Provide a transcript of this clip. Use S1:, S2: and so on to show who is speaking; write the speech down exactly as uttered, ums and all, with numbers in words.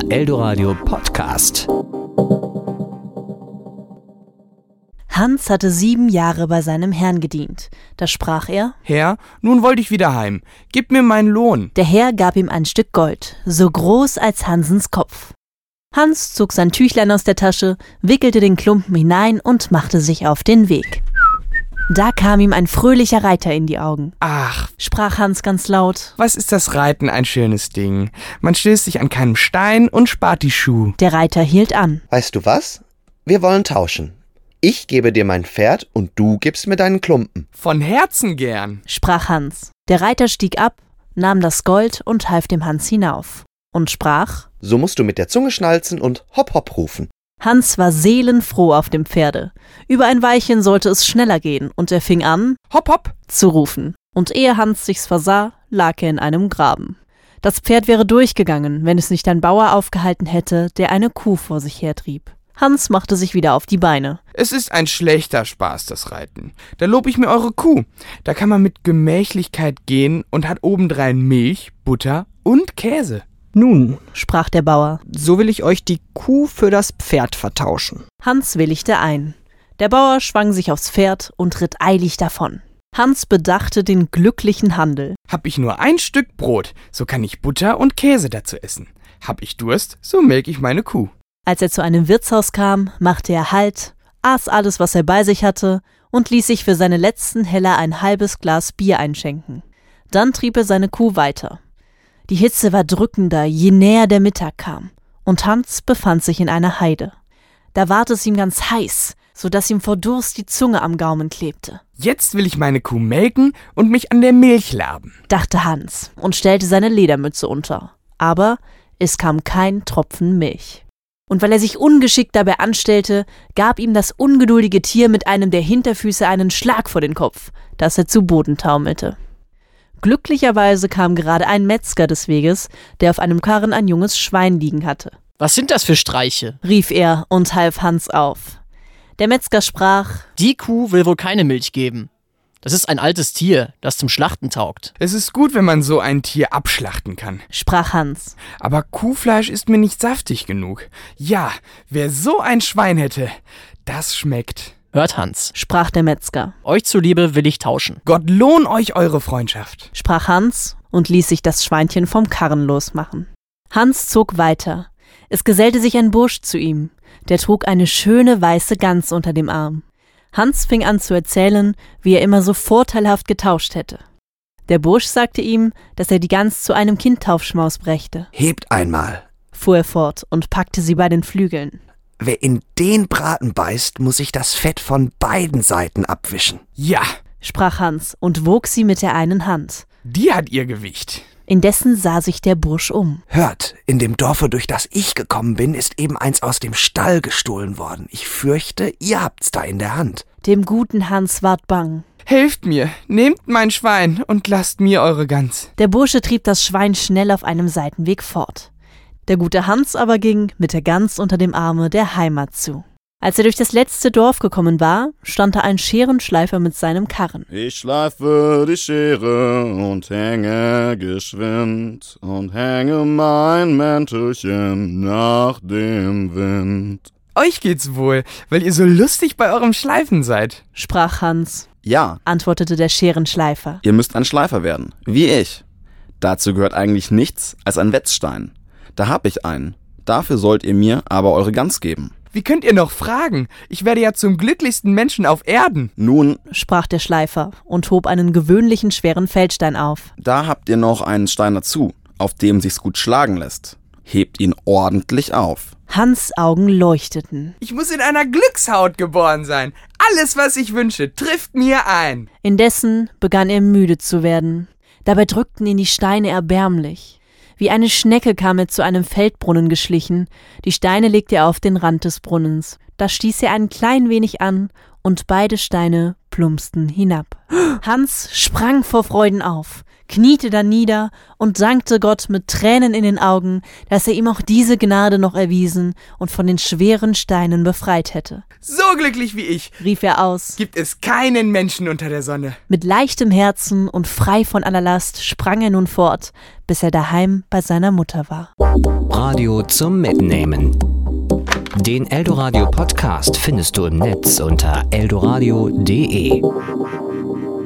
S1: Eldoradio Podcast.
S2: Hans hatte sieben Jahre bei seinem Herrn gedient. Da sprach er:
S3: Herr, nun wollte ich wieder heim. Gib mir meinen Lohn.
S2: Der Herr gab ihm ein Stück Gold, so groß als Hansens Kopf. Hans zog sein Tüchlein aus der Tasche, wickelte den Klumpen hinein und machte sich auf den Weg. Da kam ihm ein fröhlicher Reiter in die Augen.
S3: Ach,
S2: Sprach Hans ganz laut.
S3: was ist das Reiten ein schönes Ding. Man stößt sich an keinem Stein und spart die Schuh.
S2: Der Reiter hielt an.
S4: Weißt du was? Wir wollen tauschen. Ich gebe dir mein Pferd und du gibst mir deinen Klumpen.
S3: Von Herzen gern.
S2: Sprach Hans. Der Reiter stieg ab, nahm das Gold und half dem Hans hinauf. Und sprach:
S4: So musst du mit der Zunge schnalzen und hopp hopp rufen.
S2: Hans war seelenfroh auf dem Pferde. Über ein Weilchen sollte es schneller gehen, und er fing an,
S3: Hopp, hopp.
S2: zu rufen. Und ehe Hans sich's versah, lag er in einem Graben. Das Pferd wäre durchgegangen, wenn es nicht ein Bauer aufgehalten hätte, der eine Kuh vor sich hertrieb. Hans machte sich wieder auf die Beine.
S3: Es ist ein schlechter Spaß, das Reiten. Da lob ich mir eure Kuh. Da kann man mit Gemächlichkeit gehen und hat obendrein Milch, Butter und Käse.
S5: Nun,
S2: Sprach der Bauer.
S5: so will ich euch die Kuh für das Pferd vertauschen.
S2: Hans willigte ein. Der Bauer schwang sich aufs Pferd und ritt eilig davon. Hans bedachte den glücklichen Handel.
S3: Hab ich nur ein Stück Brot, so kann ich Butter und Käse dazu essen. Hab ich Durst, so melk ich meine Kuh.
S2: Als er zu einem Wirtshaus kam, machte er Halt, aß alles, was er bei sich hatte, und ließ sich für seine letzten Heller ein halbes Glas Bier einschenken. Dann trieb er seine Kuh weiter. Die Hitze war drückender, je näher der Mittag kam, und Hans befand sich in einer Heide. Da ward es ihm ganz heiß, so dass ihm vor Durst die Zunge am Gaumen klebte.
S3: Jetzt will ich meine Kuh melken und mich an der Milch laben.
S2: Dachte Hans und stellte seine Ledermütze unter. Aber es kam kein Tropfen Milch. Und weil er sich ungeschickt dabei anstellte, gab ihm das ungeduldige Tier mit einem der Hinterfüße einen Schlag vor den Kopf, dass er zu Boden taumelte. Glücklicherweise kam gerade ein Metzger des Weges, der auf einem Karren ein junges Schwein liegen hatte.
S6: Was sind das für Streiche?
S2: Rief er und half Hans auf. Der Metzger sprach:
S6: Die Kuh will wohl keine Milch geben. Das ist ein altes Tier, das zum Schlachten taugt.
S3: Es ist gut, wenn man so ein Tier abschlachten kann.
S2: Sprach Hans.
S3: Aber Kuhfleisch ist mir nicht saftig genug. Ja, wer so ein Schwein hätte, das schmeckt.
S6: Hört, Hans,
S2: Sprach der Metzger.
S6: euch zuliebe will ich tauschen.
S3: Gott lohn euch eure Freundschaft.
S2: Sprach Hans und ließ sich das Schweinchen vom Karren losmachen. Hans zog weiter. Es gesellte sich ein Bursch zu ihm. Der trug eine schöne weiße Gans unter dem Arm. Hans fing an zu erzählen, wie er immer so vorteilhaft getauscht hätte. Der Bursch sagte ihm, dass er die Gans zu einem Kindtaufschmaus brächte.
S4: Hebt einmal.
S2: Fuhr er fort und packte sie bei den Flügeln.
S4: Wer in den Braten beißt, muss sich das Fett von beiden Seiten abwischen.
S3: Ja,
S2: Sprach Hans und wog sie mit der einen Hand.
S3: die hat ihr Gewicht.
S2: Indessen sah sich der Bursch um.
S4: Hört, in dem Dorfe, durch das ich gekommen bin, ist eben eins aus dem Stall gestohlen worden. Ich fürchte, ihr habt's da in der Hand.
S2: Dem guten Hans ward bang.
S3: Helft mir, nehmt mein Schwein und lasst mir eure Gans.
S2: Der Bursche trieb das Schwein schnell auf einem Seitenweg fort. Der gute Hans aber ging mit der Gans unter dem Arme der Heimat zu. Als er durch das letzte Dorf gekommen war, stand da ein Scherenschleifer mit seinem Karren.
S7: Ich schleife die Schere und hänge geschwind und hänge mein Mäntelchen nach dem Wind.
S3: Euch geht's wohl, weil ihr so lustig bei eurem Schleifen seid.
S2: Sprach Hans,
S7: Ja,
S2: antwortete der Scherenschleifer.
S7: ihr müsst ein Schleifer werden, wie ich. Dazu gehört eigentlich nichts als ein Wetzstein. Da hab ich einen. Dafür sollt ihr mir aber eure Gans geben.
S3: Wie könnt ihr noch fragen? Ich werde ja zum glücklichsten Menschen auf Erden.
S7: Nun,
S2: Sprach der Schleifer und hob einen gewöhnlichen schweren Feldstein auf.
S7: da habt ihr noch einen Stein dazu, auf dem sich's gut schlagen lässt. Hebt ihn ordentlich auf.
S2: Hans' Augen leuchteten.
S3: Ich muss in einer Glückshaut geboren sein. Alles, was ich wünsche, trifft mir ein.
S2: Indessen begann er müde zu werden. Dabei drückten ihn die Steine erbärmlich. Wie eine Schnecke kam er zu einem Feldbrunnen geschlichen. Die Steine legte er auf den Rand des Brunnens. Da stieß er ein klein wenig an und beide Steine plumpsten hinab. Hans sprang vor Freuden auf, kniete dann nieder und dankte Gott mit Tränen in den Augen, dass er ihm auch diese Gnade noch erwiesen und von den schweren Steinen befreit hätte.
S3: So glücklich wie ich,
S2: Rief er aus.
S3: gibt es keinen Menschen unter der Sonne.
S2: Mit leichtem Herzen und frei von aller Last sprang er nun fort, bis er daheim bei seiner Mutter war.
S1: Radio zum Mitnehmen. Den Eldoradio Podcast findest du im Netz unter eldoradio punkt de.